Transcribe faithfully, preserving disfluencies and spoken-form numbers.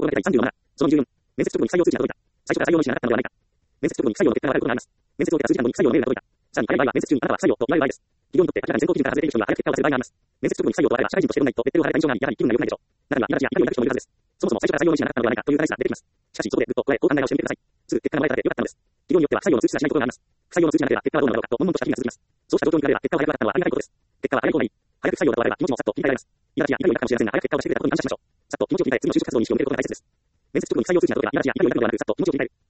の第さんじゅうなな、そのにじゅうよん、面接直後に採用通知が届いた。最初から採用の意思がなかったのではないか。面接直後に不採用の結果があることがあります。面接を受けた数時間後に不採用のメールが届いた。さらに早い場合は面接中にあなたは不採用と言われる場合です。企業にとって明らかに選考基準から外れている人には早く結果を出せる場合があります。面接直後に不採用とあれば社会人としてどんなにとレッテルを貼られた印象があり、やはり気分が良くないでしょう。中には、今立ちや怒りを抱く人もいるはずです。そもそも最初から採用の意思がなかったのではないかという話が出てきます。しかし、そこでぐっとこらえ、こう考え直してみてください。すぐ結果が生まれたので良かったのです。企業によっては不採用の通知すらしないことがあります。不採用の通知がなければ結果はどうなのかと悶々とした日々が続きます。そうした状況に比べれば結果は早くなったのはありがたいことです。結果は早い方がいい。早く不採用と終われば気持ちもさっと切り替えられます。苛立ちや怒りを抱くかもしれませんが、早く結果を出してくれたことに感謝しましょう。さっと気持ちを切り替え、次の就職活動に意識を向けることが大切です。面接直後に不採用通知が届けば、苛立ちや怒りを抱くのではなく、さっと気持ちを切り替える。